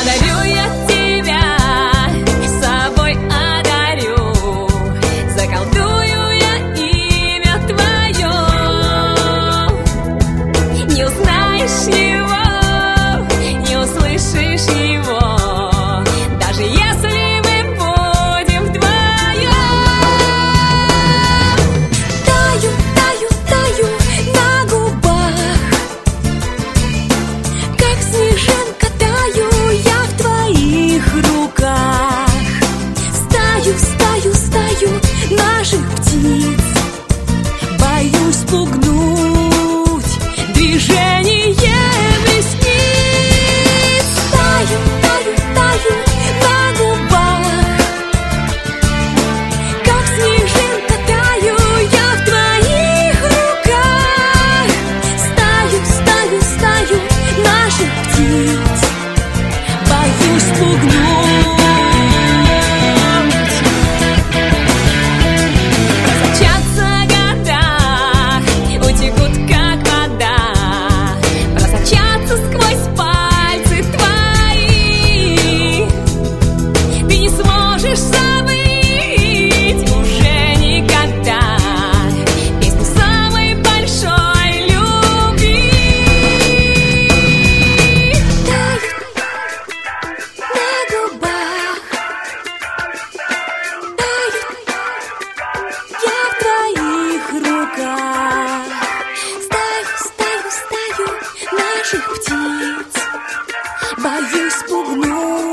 Подарю я тебя, собой одарю, заколдую я имя твое. Не узнаешь его, не услышишь его, даже если мы будем вдвоем. Таю, таю, таю на губах, как снежинка таю я в твоих руках. Стаю, стаю, стаю наших птиц, боюсь пугнуть движением ресниц. Таю, таю, таю на губах, как снежинка таю я в твоих руках. Стаю, стаю, стаю наших птиц, боюсь пугнуть. Просочатся года, утекут как вода, просочатся сквозь пальцы твои. Ты не сможешь забыть уже никогда песню самой большой любви. Таю на губах, таю я в твоих руках. Стаю, стаю, стаю наших птиц, боюсь пугнуть